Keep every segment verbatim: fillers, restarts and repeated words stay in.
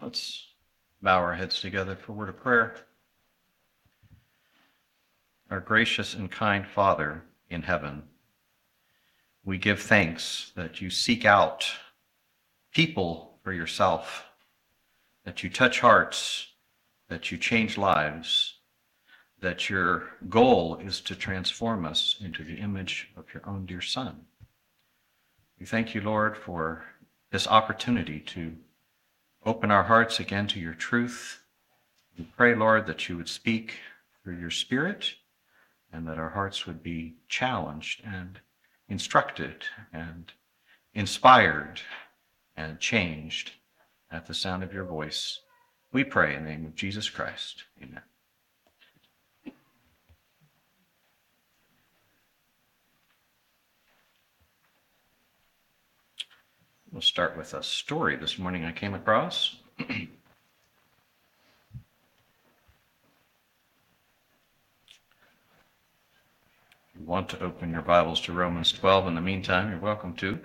Let's bow our heads together for a word of prayer. Our gracious and kind Father in heaven, we give thanks that you seek out people for yourself, that you touch hearts, that you change lives, that your goal is to transform us into the image of your own dear Son. We thank you, Lord, for this opportunity to open our hearts again to your truth. We pray, Lord, that you would speak through your Spirit and that our hearts would be challenged and instructed and inspired and changed at the sound of your voice. We pray in the name of Jesus Christ. Amen. We'll start with a story this morning I came across. You want to open your Bibles to Romans twelve in the meantime, you're welcome to.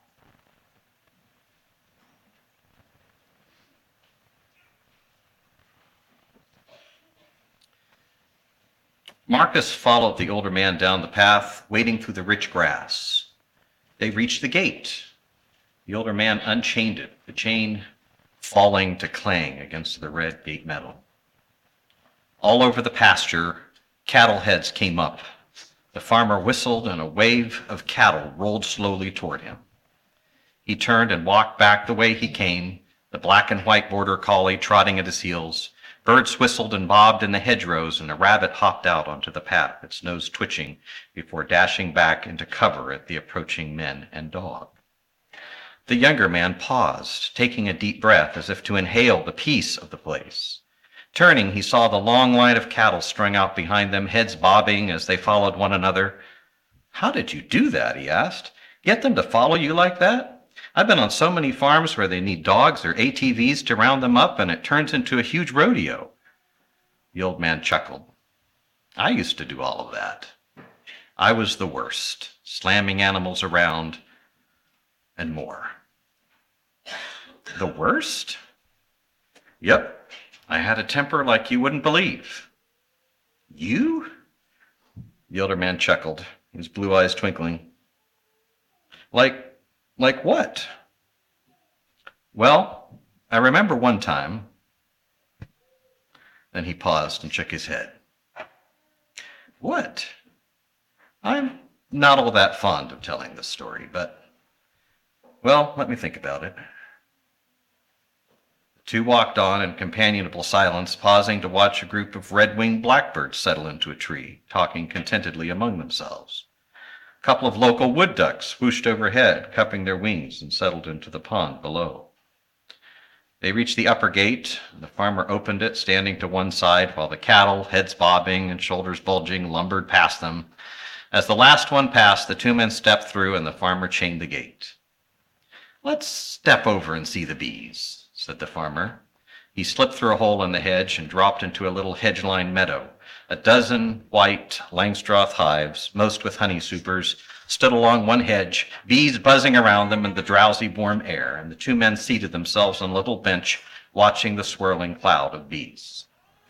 Marcus followed the older man down the path, wading through the rich grass. They reached the gate. The older man unchained it, the chain falling to clang against the red gate metal. All over the pasture, cattle heads came up. The farmer whistled, and a wave of cattle rolled slowly toward him. He turned and walked back the way he came, the black and white border collie trotting at his heels. Birds whistled and bobbed in the hedgerows, and a rabbit hopped out onto the path, its nose twitching before dashing back into cover at the approaching men and dog. The younger man paused, taking a deep breath as if to inhale the peace of the place. Turning, he saw the long line of cattle strung out behind them, heads bobbing as they followed one another. "How did you do that?" he asked. "Get them to follow you like that? I've been on so many farms where they need dogs or A T Vs to round them up, and it turns into a huge rodeo." The old man chuckled. "I used to do all of that. I was the worst, slamming animals around and more." "The worst?" "Yep. I had a temper like you wouldn't believe." "You?" The older man chuckled, his blue eyes twinkling. Like, like what?" "Well, I remember one time." Then he paused and shook his head. "What?" "I'm not all that fond of telling this story, but, well, let me think about it." The two walked on in companionable silence, pausing to watch a group of red-winged blackbirds settle into a tree, talking contentedly among themselves. A couple of local wood ducks whooshed overhead, cupping their wings, and settled into the pond below. They reached the upper gate, and the farmer opened it, standing to one side, while the cattle, heads bobbing and shoulders bulging, lumbered past them. As the last one passed, the two men stepped through, and the farmer chained the gate. "Let's step over and see the bees," said the farmer. He slipped through a hole in the hedge and dropped into a little hedge-lined meadow. A dozen white Langstroth hives, most with honey supers, stood along one hedge, bees buzzing around them in the drowsy, warm air, and the two men seated themselves on a little bench, watching the swirling cloud of bees.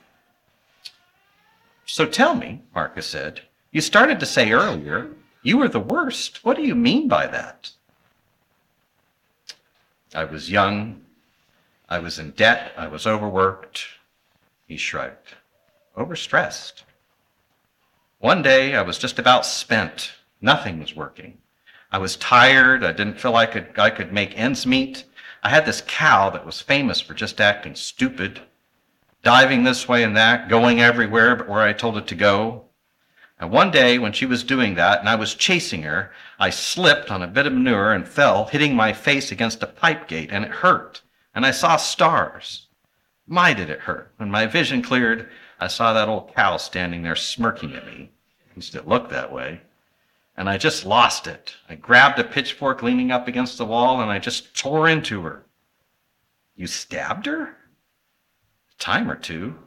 "So tell me," Marcus said, "you started to say earlier you were the worst. What do you mean by that?" "I was young. I was in debt. I was overworked." He shrugged. "Overstressed. One day I was just about spent. Nothing was working. I was tired. I didn't feel I could, I could make ends meet. I had this cow that was famous for just acting stupid, diving this way and that, going everywhere but where I told it to go. And one day when she was doing that and I was chasing her, I slipped on a bit of manure and fell, hitting my face against a pipe gate, and it hurt. And I saw stars. My, did it hurt. When my vision cleared, I saw that old cow standing there smirking at me. At least it looked that way. And I just lost it. I grabbed a pitchfork leaning up against the wall, and I just tore into her." "You stabbed her?" "A time or two.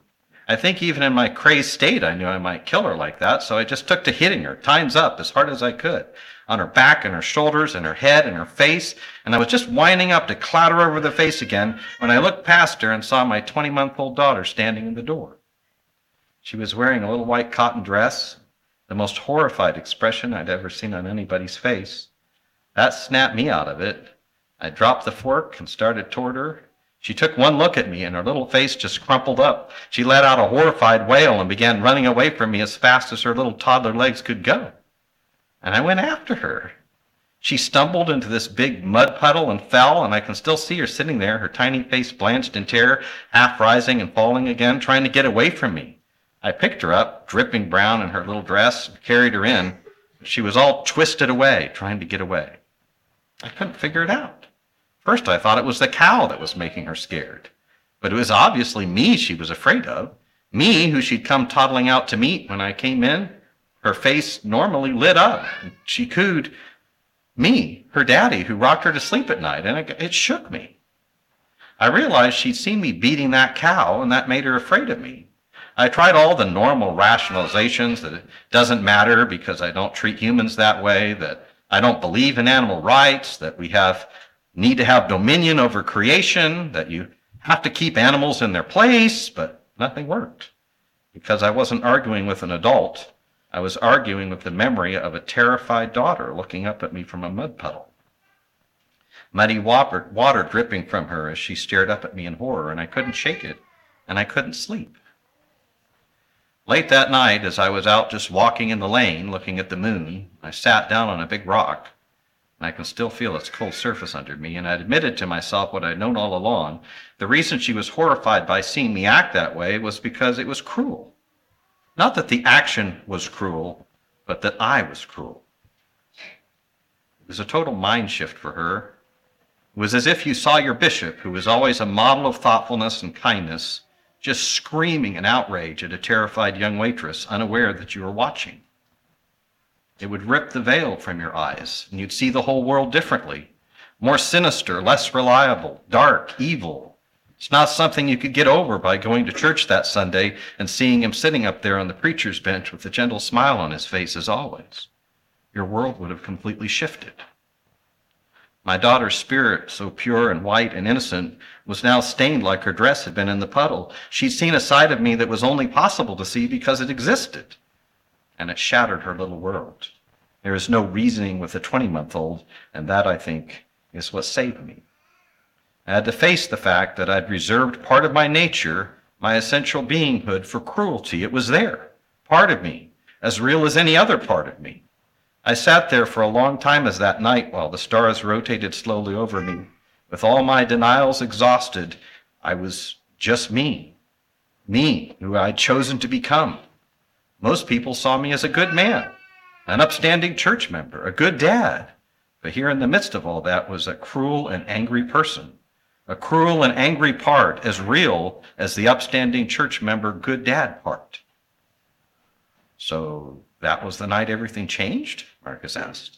I think even in my crazed state, I knew I might kill her like that, so I just took to hitting her, times up, as hard as I could, on her back and her shoulders and her head and her face, and I was just winding up to clatter over the face again when I looked past her and saw my twenty-month-old daughter standing in the door. She was wearing a little white cotton dress, the most horrified expression I'd ever seen on anybody's face. That snapped me out of it. I dropped the fork and started toward her. She took one look at me, and her little face just crumpled up. She let out a horrified wail and began running away from me as fast as her little toddler legs could go. And I went after her. She stumbled into this big mud puddle and fell, and I can still see her sitting there, her tiny face blanched in terror, half rising and falling again, trying to get away from me. I picked her up, dripping brown in her little dress, and carried her in. She was all twisted away, trying to get away. I couldn't figure it out. First, I thought it was the cow that was making her scared. But it was obviously me she was afraid of. Me, who she'd come toddling out to meet when I came in. Her face normally lit up. And she cooed, me, her daddy, who rocked her to sleep at night, and it, it shook me. I realized she'd seen me beating that cow, and that made her afraid of me. I tried all the normal rationalizations that it doesn't matter because I don't treat humans that way, that I don't believe in animal rights, that we have need to have dominion over creation, that you have to keep animals in their place, but nothing worked. Because I wasn't arguing with an adult, I was arguing with the memory of a terrified daughter looking up at me from a mud puddle. Muddy water, water dripping from her as she stared up at me in horror, and I couldn't shake it, and I couldn't sleep. Late that night, as I was out just walking in the lane, looking at the moon, I sat down on a big rock, and I can still feel its cold surface under me, and I'd admitted to myself what I'd known all along. The reason she was horrified by seeing me act that way was because it was cruel. Not that the action was cruel, but that I was cruel. It was a total mind shift for her. It was as if you saw your bishop, who was always a model of thoughtfulness and kindness, just screaming in outrage at a terrified young waitress, unaware that you were watching. It would rip the veil from your eyes, and you'd see the whole world differently, more sinister, less reliable, dark, evil. It's not something you could get over by going to church that Sunday and seeing him sitting up there on the preacher's bench with a gentle smile on his face as always. Your world would have completely shifted. My daughter's spirit, so pure and white and innocent, was now stained like her dress had been in the puddle. She'd seen a side of me that was only possible to see because it existed, and it shattered her little world. There is no reasoning with a twenty-month-old, and that, I think, is what saved me. I had to face the fact that I'd reserved part of my nature, my essential beinghood, for cruelty. It was there, part of me, as real as any other part of me. I sat there for a long time as that night while the stars rotated slowly over me. With all my denials exhausted, I was just me, me, who I'd chosen to become. Most people saw me as a good man, an upstanding church member, a good dad. But here in the midst of all that was a cruel and angry person, a cruel and angry part as real as the upstanding church member, good dad part. So that was the night everything changed? Marcus asked.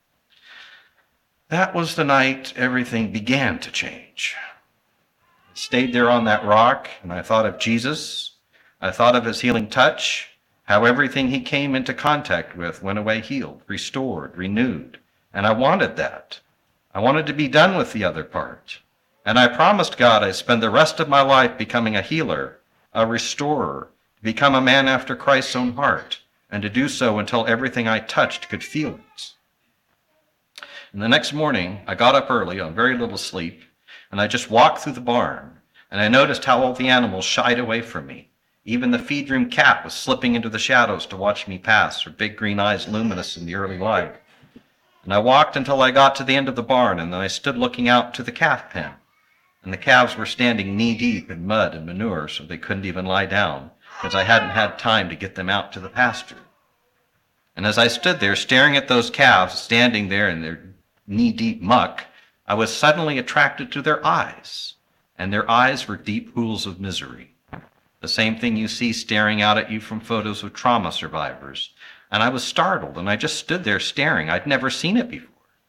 That was the night everything began to change. I stayed there on that rock, and I thought of Jesus. I thought of his healing touch, how everything he came into contact with went away healed, restored, renewed. And I wanted that. I wanted to be done with the other part. And I promised God I'd spend the rest of my life becoming a healer, a restorer, to become a man after Christ's own heart, and to do so until everything I touched could feel it. And the next morning, I got up early on very little sleep, and I just walked through the barn, and I noticed how all the animals shied away from me. Even the feed room cat was slipping into the shadows to watch me pass, her big green eyes luminous in the early light. And I walked until I got to the end of the barn, and then I stood looking out to the calf pen. And the calves were standing knee-deep in mud and manure, so they couldn't even lie down, because I hadn't had time to get them out to the pasture. And as I stood there staring at those calves standing there in their knee-deep muck, I was suddenly attracted to their eyes, and their eyes were deep pools of misery. The same thing you see staring out at you from photos of trauma survivors. And I was startled, and I just stood there staring. I'd never seen it before.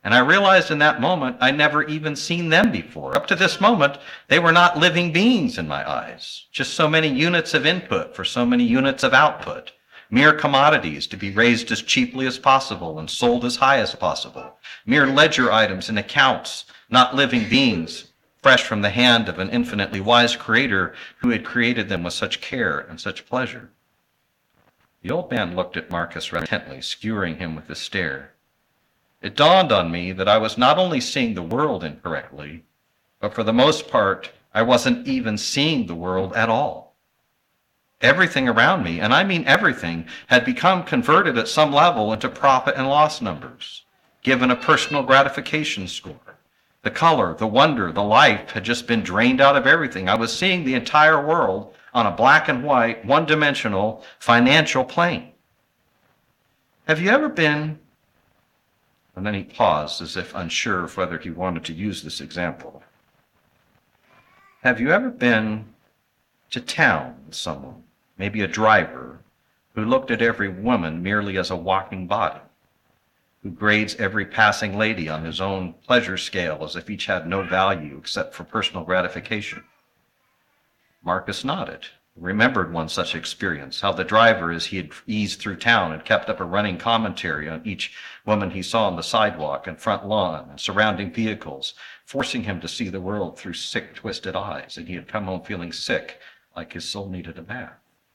And I realized in that moment I'd never even seen them before. Up to this moment, they were not living beings in my eyes, just so many units of input for so many units of output, mere commodities to be raised as cheaply as possible and sold as high as possible, mere ledger items and accounts, not living beings, fresh from the hand of an infinitely wise creator who had created them with such care and such pleasure. The old man looked at Marcus rather intently, skewering him with his stare. It dawned on me that I was not only seeing the world incorrectly, but for the most part, I wasn't even seeing the world at all. Everything around me, and I mean everything, had become converted at some level into profit and loss numbers, given a personal gratification score. The color, the wonder, the life had just been drained out of everything. I was seeing the entire world on a black and white, one-dimensional financial plane. Have you ever been... And then he paused as if unsure of whether he wanted to use this example. Have you ever been to town with someone, maybe a driver, who looked at every woman merely as a walking body, who grades every passing lady on his own pleasure scale as if each had no value except for personal gratification? Marcus nodded, remembered one such experience, how the driver, as he had eased through town, had kept up a running commentary on each woman he saw on the sidewalk and front lawn and surrounding vehicles, forcing him to see the world through sick, twisted eyes, and he had come home feeling sick, like his soul needed a bath.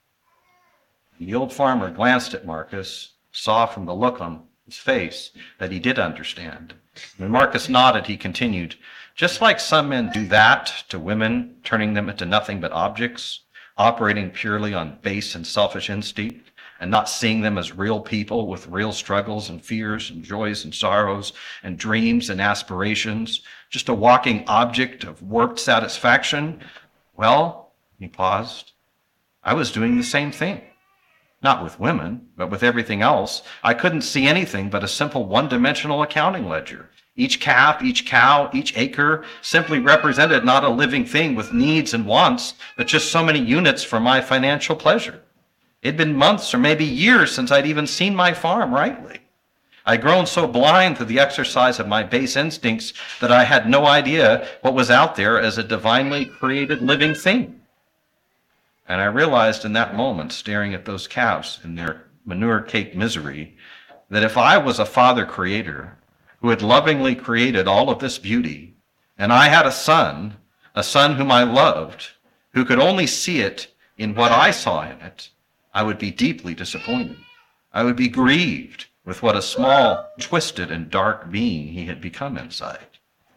The old farmer glanced at Marcus, saw from the look on his face that he did understand. When Marcus nodded, he continued, just like some men do that to women, turning them into nothing but objects, operating purely on base and selfish instinct, and not seeing them as real people with real struggles and fears and joys and sorrows and dreams and aspirations, just a walking object of warped satisfaction. Well, he paused, I was doing the same thing. Not with women, but with everything else. I couldn't see anything but a simple one-dimensional accounting ledger. Each calf, each cow, each acre simply represented not a living thing with needs and wants, but just so many units for my financial pleasure. It'd been months or maybe years since I'd even seen my farm rightly. I'd grown so blind through the exercise of my base instincts that I had no idea what was out there as a divinely created living thing. And I realized in that moment, staring at those calves in their manure-caked misery, that if I was a father creator who had lovingly created all of this beauty, and I had a son, a son whom I loved, who could only see it in what I saw in it, I would be deeply disappointed. I would be grieved with what a small, twisted, and dark being he had become inside.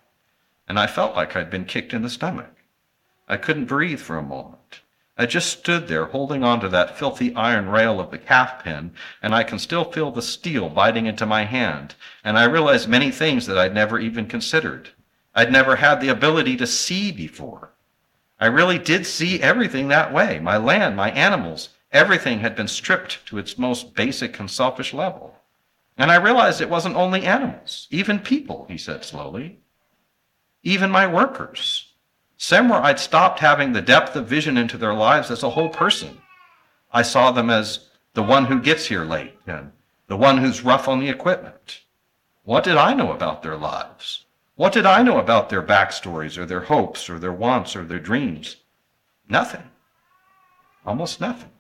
And I felt like I'd been kicked in the stomach. I couldn't breathe for a moment. I just stood there holding on to that filthy iron rail of the calf pen, and I can still feel the steel biting into my hand, and I realized many things that I'd never even considered. I'd never had the ability to see before. I really did see everything that way. My land, my animals, everything had been stripped to its most basic and selfish level. And I realized it wasn't only animals, even people, he said slowly. Even my workers. Somewhere I'd stopped having the depth of vision into their lives as a whole person. I saw them as the one who gets here late and the one who's rough on the equipment. What did I know about their lives? What did I know about their backstories or their hopes or their wants or their dreams? Nothing. Almost nothing.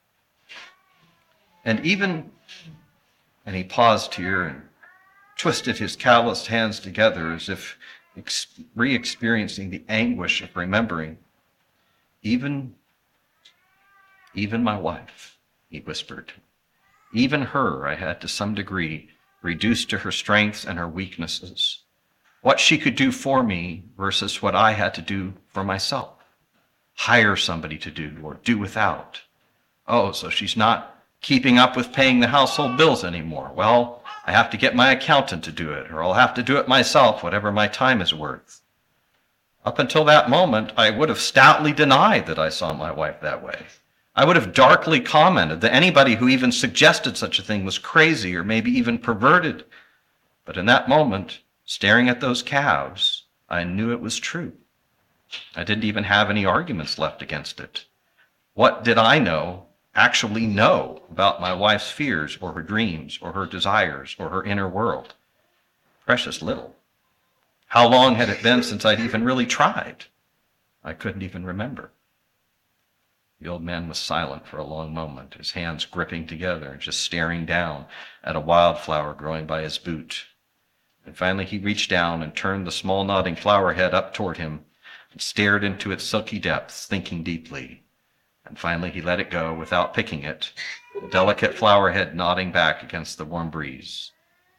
And even, and he paused here and twisted his calloused hands together as if re-experiencing the anguish of remembering. Even, even my wife, he whispered. Even her I had to some degree reduced to her strengths and her weaknesses. What she could do for me versus what I had to do for myself. Hire somebody to do or do without. Oh, so she's not keeping up with paying the household bills anymore. Well, I have to get my accountant to do it, or I'll have to do it myself, whatever my time is worth. Up until that moment, I would have stoutly denied that I saw my wife that way. I would have darkly commented that anybody who even suggested such a thing was crazy or maybe even perverted. But in that moment, staring at those calves, I knew it was true. I didn't even have any arguments left against it. What did I know, actually know, about my wife's fears or her dreams or her desires or her inner world? Precious little. How long had it been since I'd even really tried? I couldn't even remember. The old man was silent for a long moment, his hands gripping together and just staring down at a wildflower growing by his boot. And finally he reached down and turned the small nodding flower head up toward him and stared into its silky depths, thinking deeply. And finally he let it go without picking it, the delicate flower head nodding back against the warm breeze.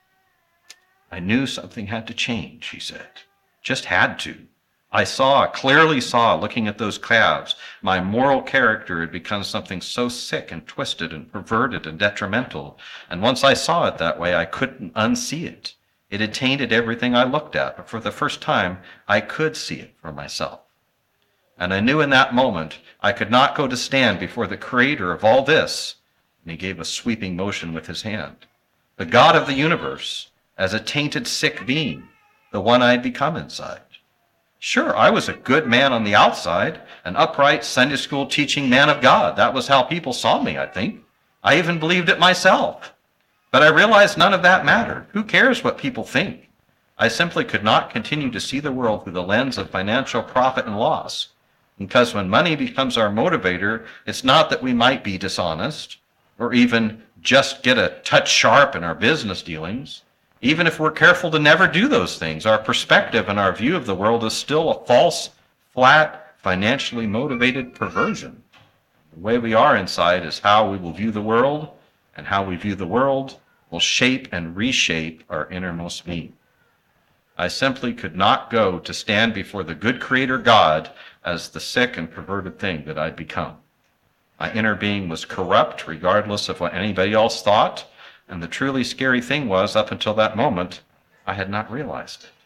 I knew something had to change, he said. Just had to. I saw, clearly saw, looking at those calves, my moral character had become something so sick and twisted and perverted and detrimental. And once I saw it that way, I couldn't unsee it. It had tainted everything I looked at, but for the first time, I could see it for myself. And I knew in that moment I could not go to stand before the creator of all this. And he gave a sweeping motion with his hand. The God of the universe, as a tainted, sick being, the one I had become inside. Sure, I was a good man on the outside, an upright Sunday school teaching man of God. That was how people saw me, I think. I even believed it myself. But I realized none of that mattered. Who cares what people think? I simply could not continue to see the world through the lens of financial profit and loss. Because when money becomes our motivator, it's not that we might be dishonest or even just get a touch sharp in our business dealings. Even if we're careful to never do those things, our perspective and our view of the world is still a false, flat, financially motivated perversion. The way we are inside is how we will view the world, and how we view the world will shape and reshape our innermost being. I simply could not go to stand before the good Creator God as the sick and perverted thing that I'd become. My inner being was corrupt, regardless of what anybody else thought. And the truly scary thing was, up until that moment, I had not realized it.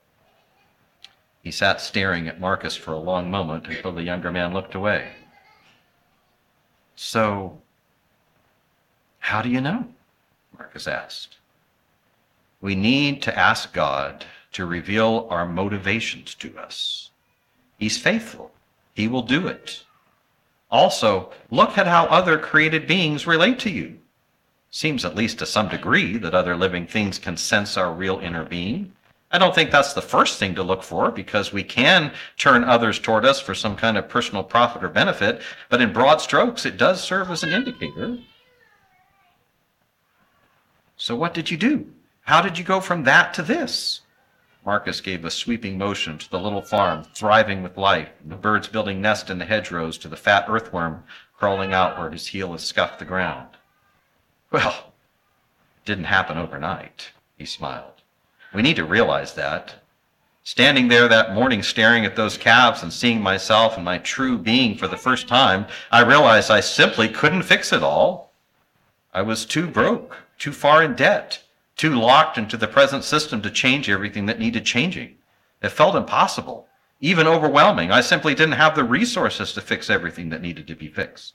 He sat staring at Marcus for a long moment until the younger man looked away. So, how do you know? Marcus asked. We need to ask God to reveal our motivations to us. He's faithful. He will do it. Also, look at how other created beings relate to you. Seems, at least to some degree, that other living things can sense our real inner being. I don't think that's the first thing to look for, because we can turn others toward us for some kind of personal profit or benefit, but in broad strokes, it does serve as an indicator. So what did you do? How did you go from that to this? Marcus gave a sweeping motion to the little farm, thriving with life, and the birds building nests in the hedgerows, to the fat earthworm crawling out where his heel has scuffed the ground. Well, it didn't happen overnight, he smiled. We need to realize that. Standing there that morning staring at those calves and seeing myself and my true being for the first time, I realized I simply couldn't fix it all. I was too broke, too far in debt, too locked into the present system to change everything that needed changing. It felt impossible, even overwhelming. I simply didn't have the resources to fix everything that needed to be fixed.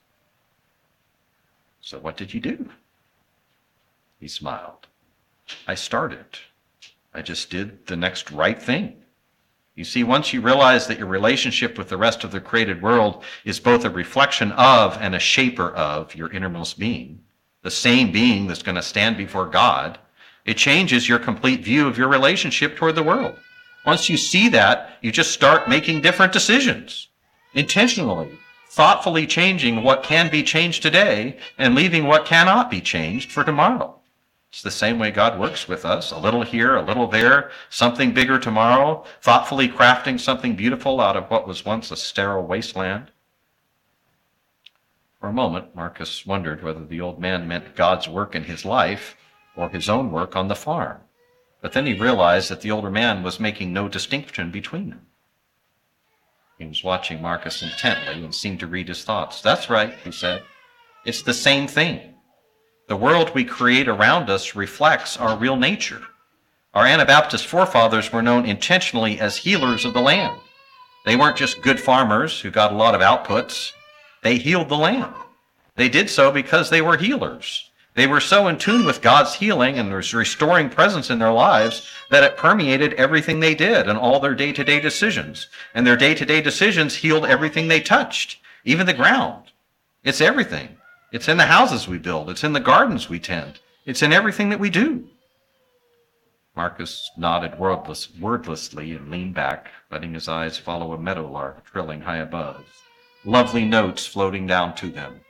So what did you do? He smiled. I started. I just did the next right thing. You see, once you realize that your relationship with the rest of the created world is both a reflection of and a shaper of your innermost being, the same being that's going to stand before God, it changes your complete view of your relationship toward the world. Once you see that, you just start making different decisions, intentionally, thoughtfully changing what can be changed today and leaving what cannot be changed for tomorrow. It's the same way God works with us, a little here, a little there, something bigger tomorrow, thoughtfully crafting something beautiful out of what was once a sterile wasteland. For a moment, Marcus wondered whether the old man meant God's work in his life or his own work on the farm. But then he realized that the older man was making no distinction between them. He was watching Marcus intently and seemed to read his thoughts. That's right, he said. It's the same thing. The world we create around us reflects our real nature. Our Anabaptist forefathers were known intentionally as healers of the land. They weren't just good farmers who got a lot of outputs. They healed the land. They did so because they were healers. They were so in tune with God's healing and His restoring presence in their lives that it permeated everything they did and all their day-to-day decisions. And their day-to-day decisions healed everything they touched, even the ground. It's everything. It's in the houses we build. It's in the gardens we tend. It's in everything that we do. Marcus nodded wordless, wordlessly and leaned back, letting his eyes follow a meadowlark trilling high above, lovely notes floating down to them.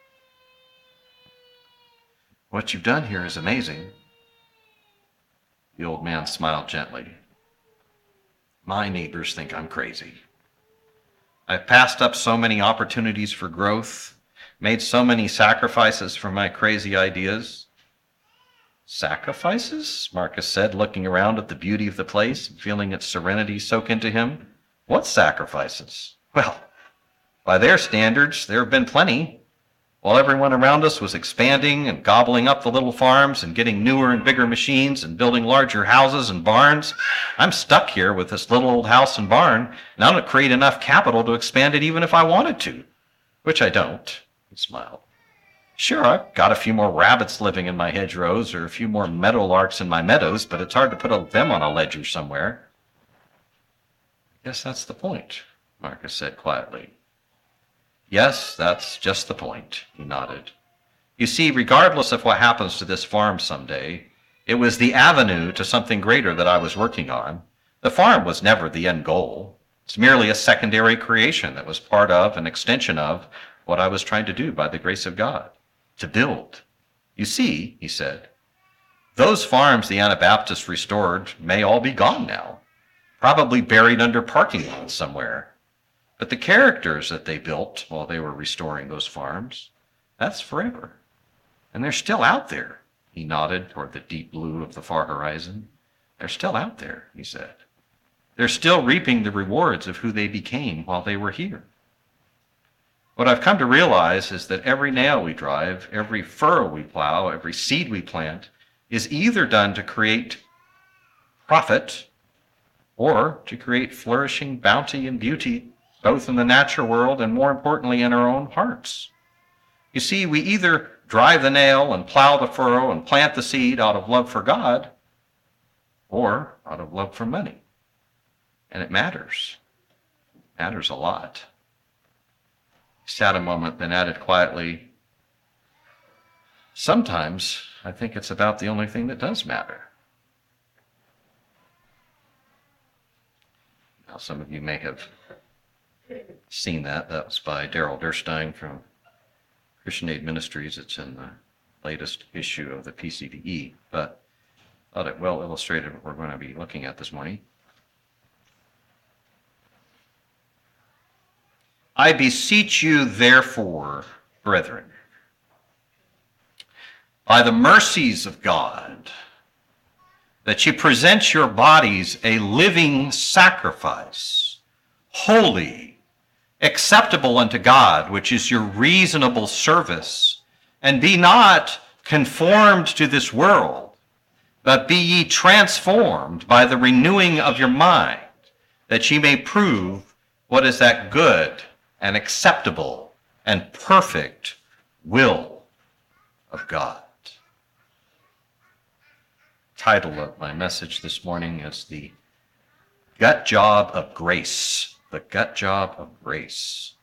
What you've done here is amazing. The old man smiled gently. My neighbors think I'm crazy. I've passed up so many opportunities for growth, made so many sacrifices for my crazy ideas. Sacrifices? Marcus said, looking around at the beauty of the place and feeling its serenity soak into him. What sacrifices? Well, by their standards, there have been plenty. While everyone around us was expanding and gobbling up the little farms and getting newer and bigger machines and building larger houses and barns, I'm stuck here with this little old house and barn, and I don't create enough capital to expand it even if I wanted to, which I don't. He smiled. Sure, I've got a few more rabbits living in my hedgerows or a few more meadowlarks in my meadows, but it's hard to put a, them on a ledger somewhere. I guess that's the point, Marcus said quietly. Yes, that's just the point, he nodded. You see, regardless of what happens to this farm someday, it was the avenue to something greater that I was working on. The farm was never the end goal. It's merely a secondary creation that was part of, an extension of, what I was trying to do by the grace of God. To build. You see, he said, those farms the Anabaptists restored may all be gone now, probably buried under parking lots somewhere. But the characters that they built while they were restoring those farms, that's forever. And they're still out there. He nodded toward the deep blue of the far horizon. They're still out there, he said. They're still reaping the rewards of who they became while they were here. What I've come to realize is that every nail we drive, every furrow we plow, every seed we plant is either done to create profit or to create flourishing bounty and beauty, both in the natural world and more importantly in our own hearts. You see, we either drive the nail and plow the furrow and plant the seed out of love for God or out of love for money. And it matters. It matters a lot. He sat a moment, then added quietly, sometimes I think it's about the only thing that does matter. Now, some of you may have seen that. That was by Daryl Durstein from Christian Aid Ministries. It's in the latest issue of the P C V E, but I thought it well illustrated what we're going to be looking at this morning. I beseech you, therefore, brethren, by the mercies of God, that you present your bodies a living sacrifice, holy, acceptable unto God, which is your reasonable service, and be not conformed to this world, but be ye transformed by the renewing of your mind, that ye may prove what is that good and acceptable and perfect will of God. Title of my message this morning is The Gut Job of Grace. The Gut Job of Grace.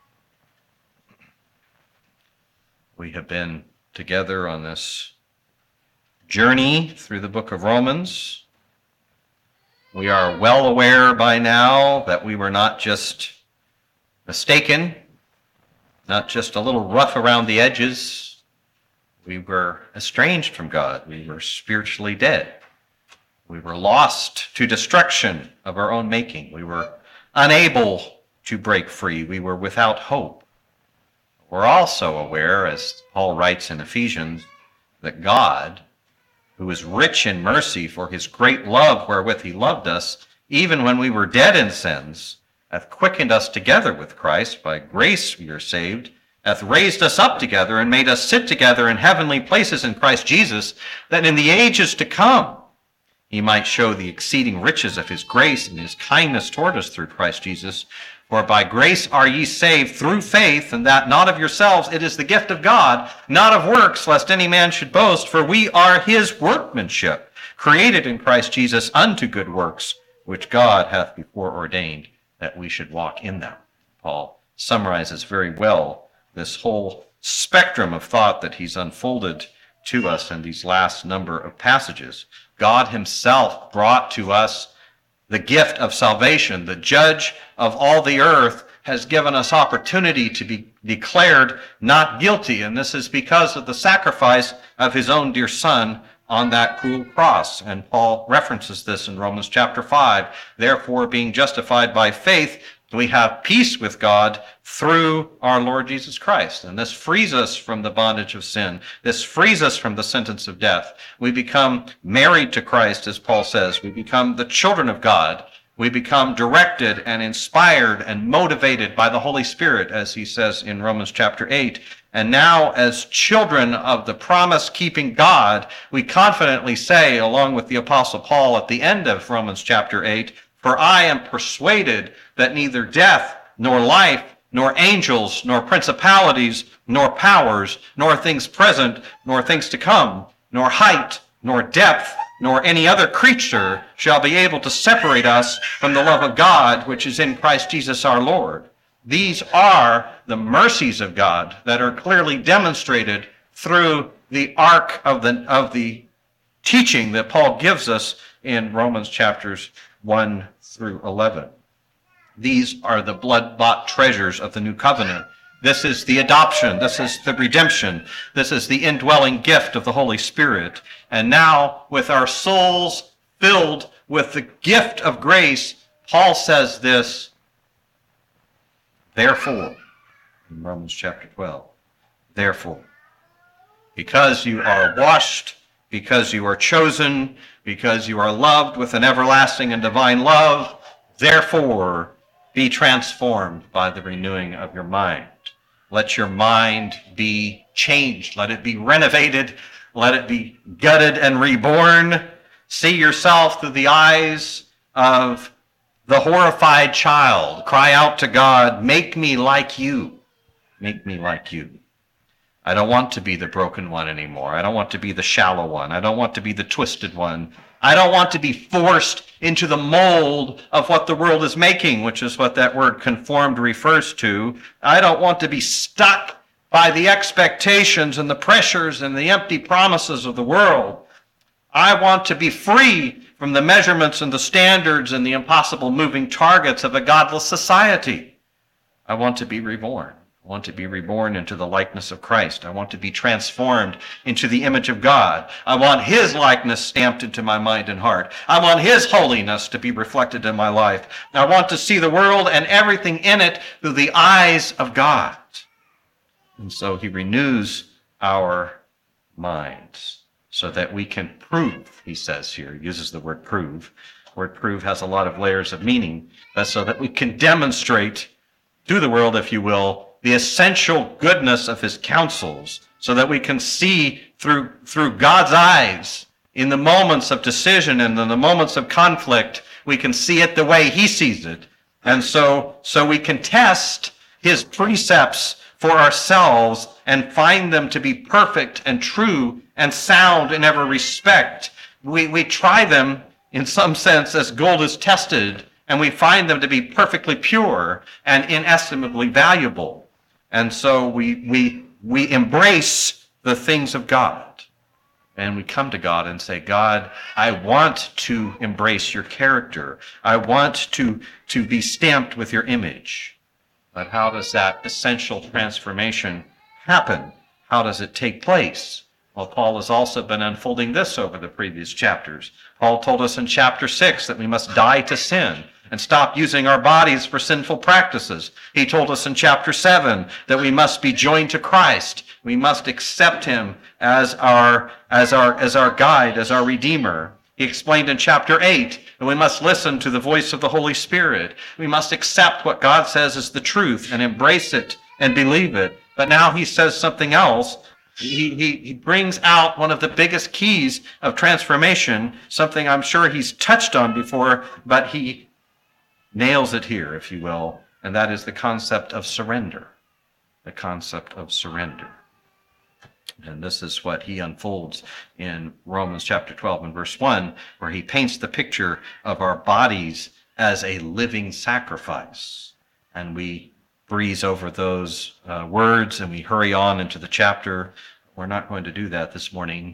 We have been together on this journey through the book of Romans. We are well aware by now that we were not just mistaken, not just a little rough around the edges. We were estranged from God. We were spiritually dead. We were lost to destruction of our own making. We were unable to break free. We were without hope. We're also aware, as Paul writes in Ephesians, that God, who is rich in mercy for his great love wherewith he loved us, even when we were dead in sins, hath quickened us together with Christ. By grace we are saved, hath raised us up together and made us sit together in heavenly places in Christ Jesus, that in the ages to come he might show the exceeding riches of his grace and his kindness toward us through Christ Jesus. For by grace are ye saved through faith, and that not of yourselves, it is the gift of God, not of works, lest any man should boast. For we are his workmanship, created in Christ Jesus unto good works, which God hath before ordained that we should walk in them. Paul summarizes very well this whole spectrum of thought that he's unfolded to us in these last number of passages. God himself brought to us the gift of salvation. The judge of all the earth has given us opportunity to be declared not guilty, and this is because of the sacrifice of his own dear son on that cruel cross. And Paul references this in Romans chapter five. Therefore, being justified by faith, we have peace with God through our Lord Jesus Christ. And this frees us from the bondage of sin. This frees us from the sentence of death. We become married to Christ, as Paul says. We become the children of God. We become directed and inspired and motivated by the Holy Spirit, as he says in Romans chapter eight. And now, as children of the promise-keeping God, we confidently say, along with the Apostle Paul at the end of Romans chapter eight, "For I am persuaded that neither death, nor life, nor angels, nor principalities, nor powers, nor things present, nor things to come, nor height, nor depth, nor any other creature shall be able to separate us from the love of God, which is in Christ Jesus our Lord." These are the mercies of God that are clearly demonstrated through the arc of the, of the teaching that Paul gives us in Romans chapters one through eleven. These are the blood-bought treasures of the new covenant. This is the adoption. This is the redemption. This is the indwelling gift of the Holy Spirit. And now, with our souls filled with the gift of grace, Paul says this, therefore, in Romans chapter twelve, therefore, because you are washed, because you are chosen, because you are loved with an everlasting and divine love, therefore, be transformed by the renewing of your mind. Let your mind be changed. Let it be renovated. Let it be gutted and reborn. See yourself through the eyes of the horrified child. Cry out to God, make me like you. Make me like you. I don't want to be the broken one anymore. I don't want to be the shallow one. I don't want to be the twisted one. I don't want to be forced into the mold of what the world is making, which is what that word conformed refers to. I don't want to be stuck by the expectations and the pressures and the empty promises of the world. I want to be free from the measurements and the standards and the impossible moving targets of a godless society. I want to be reborn. I want to be reborn into the likeness of Christ. I want to be transformed into the image of God. I want his likeness stamped into my mind and heart. I want his holiness to be reflected in my life. I want to see the world and everything in it through the eyes of God. And so he renews our minds so that we can prove, he says here, he uses the word prove. The word prove has a lot of layers of meaning, but so that we can demonstrate to the world, if you will, the essential goodness of his counsels, so that we can see through, through God's eyes in the moments of decision and in the moments of conflict, we can see it the way he sees it. And so, so we can test his precepts for ourselves and find them to be perfect and true and sound in every respect. We, we try them in some sense as gold is tested, and we find them to be perfectly pure and inestimably valuable. And so we, we, we embrace the things of God. And we come to God and say, God, I want to embrace your character. I want to, to be stamped with your image. But how does that essential transformation happen? How does it take place? Well, Paul has also been unfolding this over the previous chapters. Paul told us in chapter six that we must die to sin and stop using our bodies for sinful practices. He told us in chapter seven that we must be joined to Christ. We must accept him as our, as our, as our guide, as our Redeemer. He explained in chapter eight that we must listen to the voice of the Holy Spirit. We must accept what God says is the truth and embrace it and believe it. But now he says something else. He, he, he brings out one of the biggest keys of transformation, something I'm sure he's touched on before, but he nails it here, if you will, and that is the concept of surrender. The concept of surrender. And this is what he unfolds in Romans chapter twelve and verse one, where he paints the picture of our bodies as a living sacrifice. And we breeze over those uh, words and we hurry on into the chapter. We're not going to do that this morning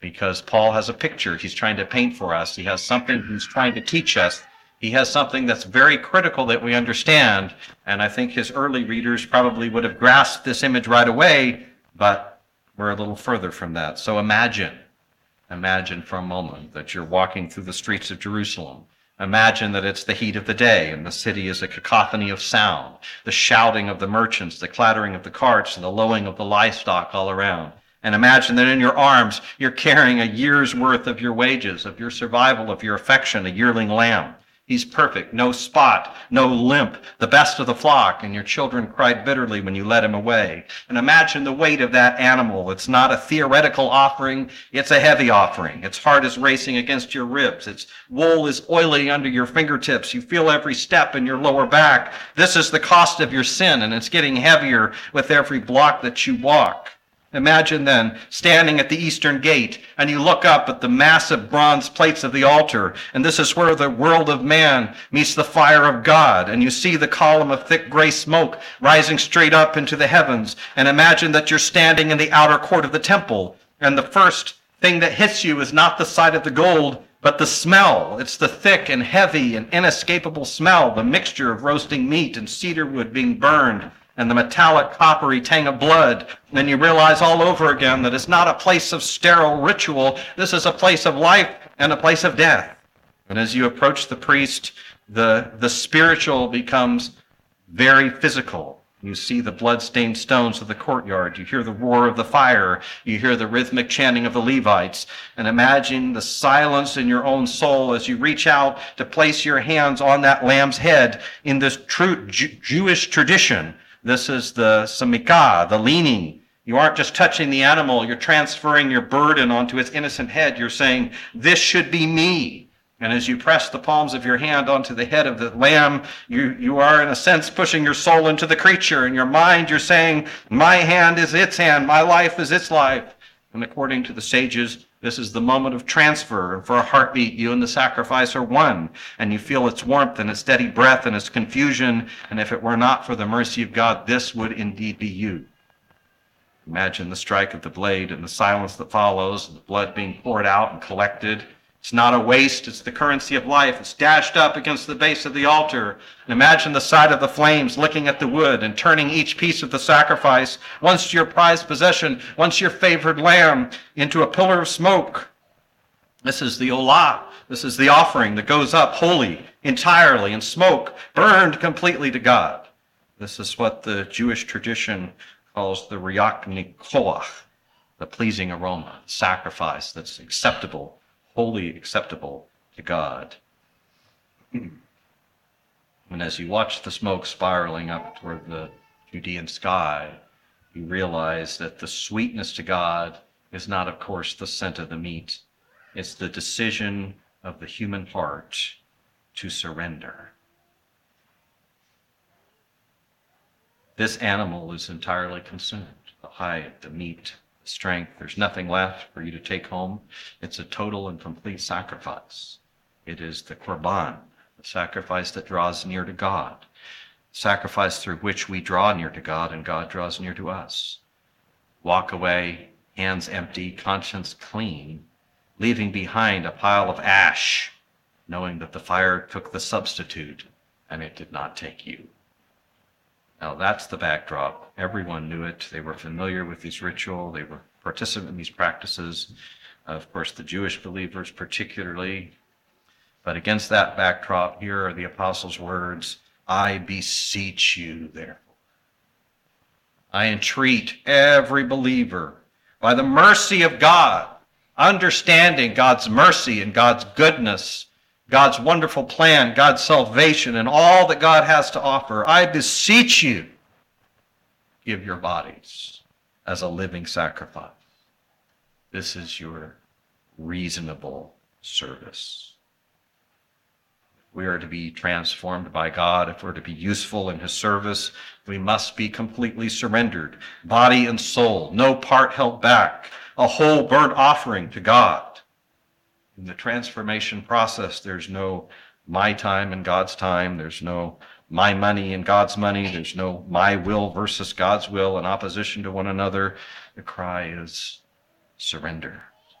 because Paul has a picture he's trying to paint for us. He has something he's trying to teach us. He has something that's very critical that we understand, and I think his early readers probably would have grasped this image right away, but we're a little further from that. So imagine, imagine for a moment that you're walking through the streets of Jerusalem. Imagine that it's the heat of the day and the city is a cacophony of sound, the shouting of the merchants, the clattering of the carts, and the lowing of the livestock all around. And imagine that in your arms you're carrying a year's worth of your wages, of your survival, of your affection, a yearling lamb. He's perfect, no spot, no limp, the best of the flock, and your children cried bitterly when you led him away. And imagine the weight of that animal. It's not a theoretical offering, it's a heavy offering. Its heart is racing against your ribs. Its wool is oily under your fingertips. You feel every step in your lower back. This is the cost of your sin, and it's getting heavier with every block that you walk. Imagine then standing at the eastern gate and you look up at the massive bronze plates of the altar, and this is where the world of man meets the fire of God, and you see the column of thick gray smoke rising straight up into the heavens. And imagine that you're standing in the outer court of the temple, and the first thing that hits you is not the sight of the gold, but the smell. It's the thick and heavy and inescapable smell, the mixture of roasting meat and cedar wood being burned, and the metallic coppery tang of blood. And then you realize all over again that it's not a place of sterile ritual. This is a place of life and a place of death. And as you approach the priest, the, the spiritual becomes very physical. You see the blood-stained stones of the courtyard. You hear the roar of the fire. You hear the rhythmic chanting of the Levites. And imagine the silence in your own soul as you reach out to place your hands on that lamb's head in this true Jew- Jewish tradition. This is the samikah, the leaning. You aren't just touching the animal, you're transferring your burden onto its innocent head. You're saying, this should be me. And as you press the palms of your hand onto the head of the lamb, you, you are in a sense pushing your soul into the creature. In your mind, you're saying, my hand is its hand, my life is its life. And according to the sages, this is the moment of transfer. And for a heartbeat, you and the sacrifice are one. And you feel its warmth and its steady breath and its confusion. And if it were not for the mercy of God, this would indeed be you. Imagine the strike of the blade and the silence that follows, and the blood being poured out and collected. It's not a waste, it's the currency of life. It's dashed up against the base of the altar. And imagine the sight of the flames licking at the wood and turning each piece of the sacrifice, once your prized possession, once your favored lamb, into a pillar of smoke. This is the olah. This is the offering that goes up holy, entirely, in smoke, burned completely to God. This is what the Jewish tradition calls the riach nikoach, the pleasing aroma, sacrifice that's acceptable, wholly acceptable to God. And as you watch the smoke spiraling up toward the Judean sky, you realize that the sweetness to God is not, of course, the scent of the meat. It's the decision of the human heart to surrender. This animal is entirely consumed. The hide, the meat, the strength, there's nothing left for you to take home. It's a total and complete sacrifice. It is the korban, the sacrifice that draws near to God, sacrifice through which we draw near to God and God draws near to us. Walk away, hands empty, conscience clean, leaving behind a pile of ash, knowing that the fire took the substitute and it did not take you. Now that's the backdrop. Everyone knew it. They were familiar with this ritual. They were participant in these practices. Of course, the Jewish believers particularly. But against that backdrop, here are the apostles' words, I beseech you, therefore. I entreat every believer, by the mercy of God, understanding God's mercy and God's goodness, God's wonderful plan, God's salvation, and all that God has to offer, I beseech you, give your bodies as a living sacrifice. This is your reasonable service. If we are to be transformed by God, if we're to be useful in his service, we must be completely surrendered, body and soul, no part held back, a whole burnt offering to God. In the transformation process, there's no my time and God's time. There's no my money and God's money. There's no my will versus God's will in opposition to one another. The cry is surrender.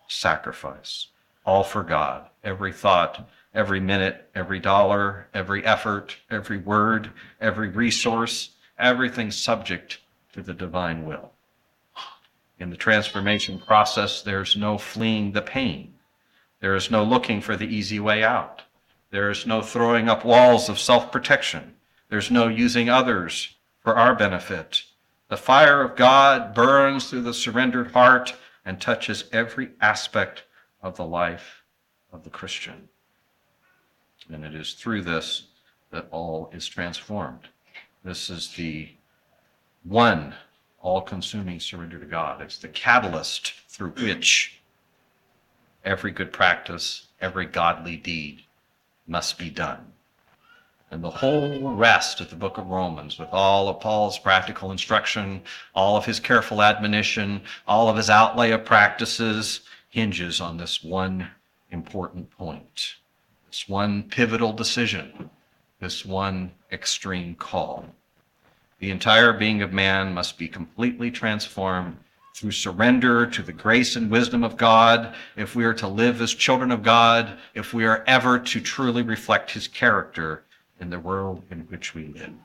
sacrifice, all for God, every thought, every minute, every dollar, every effort, every word, every resource, everything subject to the divine will. In the transformation process, there's no fleeing the pain. There is no looking for the easy way out. There is no throwing up walls of self-protection. There's no using others for our benefit. The fire of God burns through the surrendered heart and touches every aspect of the life of the Christian. And it is through this that all is transformed. This is the one all-consuming surrender to God. It's the catalyst through which every good practice, every godly deed must be done. And the whole rest of the book of Romans, with all of Paul's practical instruction, all of his careful admonition, all of his outlay of practices, hinges on this one important point, this one pivotal decision, this one extreme call. The entire being of man must be completely transformed through surrender to the grace and wisdom of God, if we are to live as children of God, if we are ever to truly reflect his character in the world in which we live.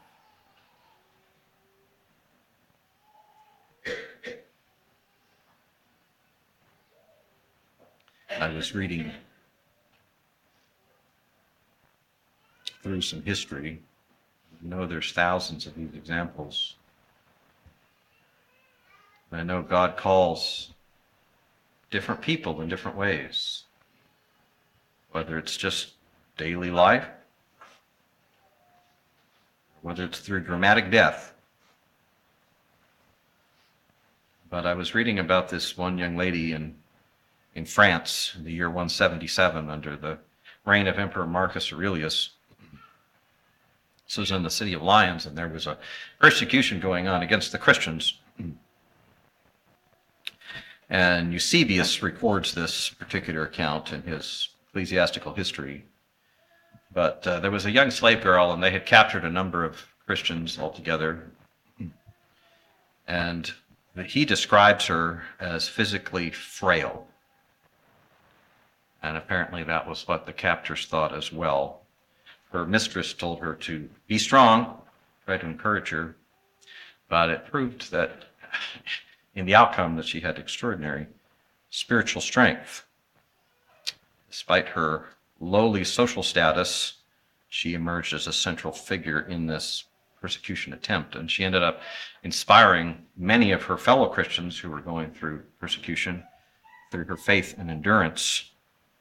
I was reading through some history. You know, there's thousands of these examples. I know God calls different people in different ways, whether it's just daily life, whether it's through dramatic death. But I was reading about this one young lady in, in France in the year one seventy-seven under the reign of Emperor Marcus Aurelius. This was in the city of Lyons, and there was a persecution going on against the Christians. And Eusebius records this particular account in his ecclesiastical history. But uh, there was a young slave girl, and they had captured a number of Christians altogether. And he describes her as physically frail. And apparently that was what the captors thought as well. Her mistress told her to be strong, try to encourage her. But it proved that in the outcome that she had extraordinary spiritual strength. Despite her lowly social status, she emerged as a central figure in this persecution attempt, and she ended up inspiring many of her fellow Christians who were going through persecution through her faith and endurance.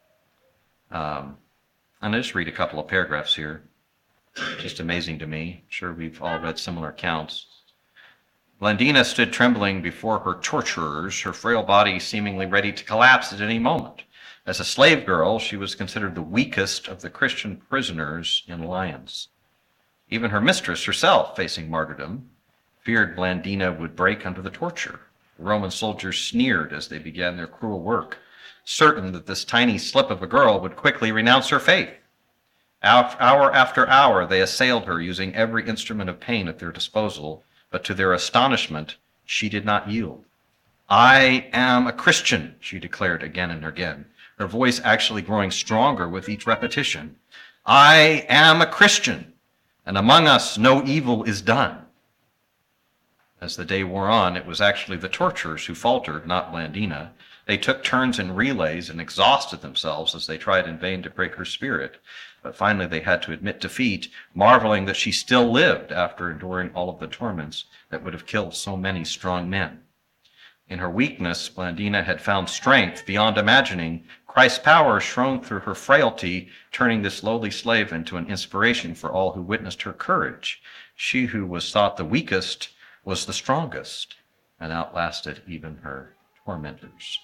Um, and I just read a couple of paragraphs here. Just amazing to me. I'm sure we've all read similar accounts. Blandina stood trembling before her torturers, her frail body seemingly ready to collapse at any moment. As a slave girl, she was considered the weakest of the Christian prisoners in Lyons. Even her mistress herself, facing martyrdom, feared Blandina would break under the torture. The Roman soldiers sneered as they began their cruel work, certain that this tiny slip of a girl would quickly renounce her faith. Hour after hour, they assailed her, using every instrument of pain at their disposal, but to their astonishment, she did not yield. "I am a Christian," she declared again and again, her voice actually growing stronger with each repetition. "I am a Christian, and among us no evil is done." As the day wore on, it was actually the torturers who faltered, not Blandina. They took turns in relays and exhausted themselves as they tried in vain to break her spirit. But finally they had to admit defeat, marveling that she still lived after enduring all of the torments that would have killed so many strong men. In her weakness, Blandina had found strength beyond imagining. Christ's power shone through her frailty, turning this lowly slave into an inspiration for all who witnessed her courage. She who was thought the weakest was the strongest and outlasted even her tormentors.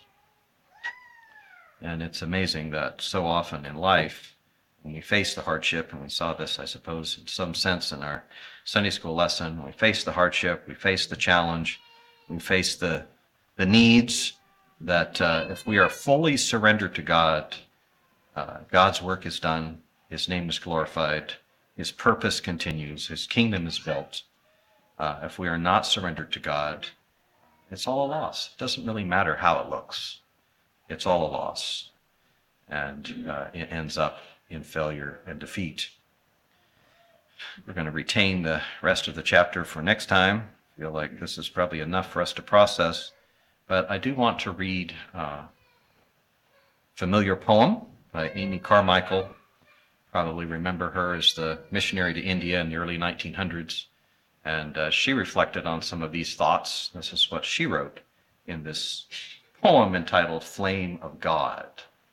And it's amazing that so often in life, when we face the hardship, and we saw this, I suppose, in some sense in our Sunday school lesson, when we face the hardship, we face the challenge, we face the, the needs, that uh, if we are fully surrendered to God, uh, God's work is done, his name is glorified, his purpose continues, his kingdom is built. Uh, if we are not surrendered to God, it's all a loss. It doesn't really matter how it looks. it's all a loss, and uh, it ends up in failure and defeat. We're going to retain the rest of the chapter for next time. I feel like this is probably enough for us to process, but I do want to read a familiar poem by Amy Carmichael. Probably remember her as the missionary to India in the early nineteen hundreds, and uh, she reflected on some of these thoughts. This is what she wrote in this poem entitled Flame of God.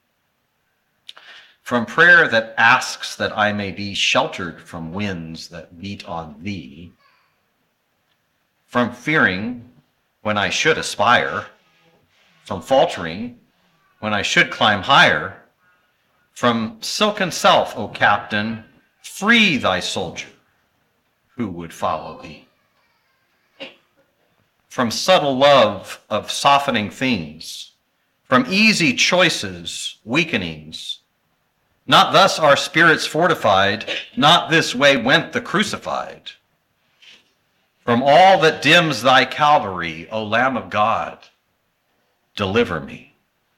From prayer that asks that I may be sheltered from winds that beat on thee, from fearing when I should aspire, from faltering when I should climb higher, from silken self, O Captain, free thy soldier who would follow thee. From subtle love of softening things, from easy choices, weakenings, not thus are spirits fortified, not this way went the crucified. From all that dims thy Calvary, O Lamb of God, deliver me.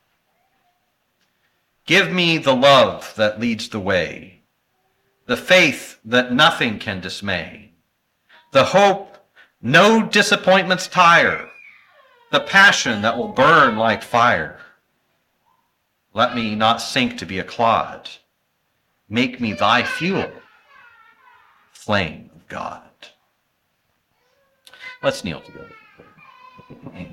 Give me the love that leads the way, the faith that nothing can dismay, the hope no disappointments tire, the passion that will burn like fire. Let me not sink to be a clod. Make me thy fuel, flame of God. Let's kneel together.